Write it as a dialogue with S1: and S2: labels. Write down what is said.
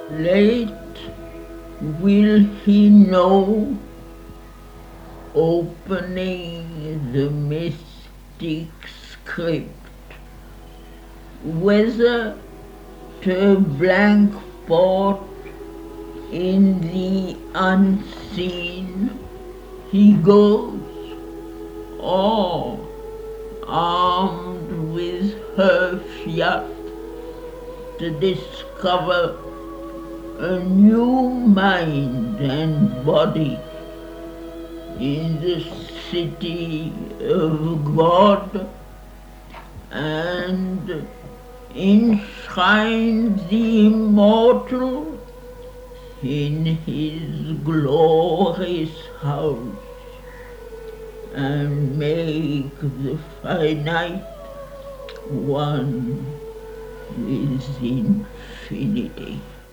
S1: Late will he know, opening the mystic script, whether to a blank port in the unseen he goes, or armed with her fiat to discover a new mind and body in the city of God, and enshrine the immortal in his glorious house, and make the finite one with infinity.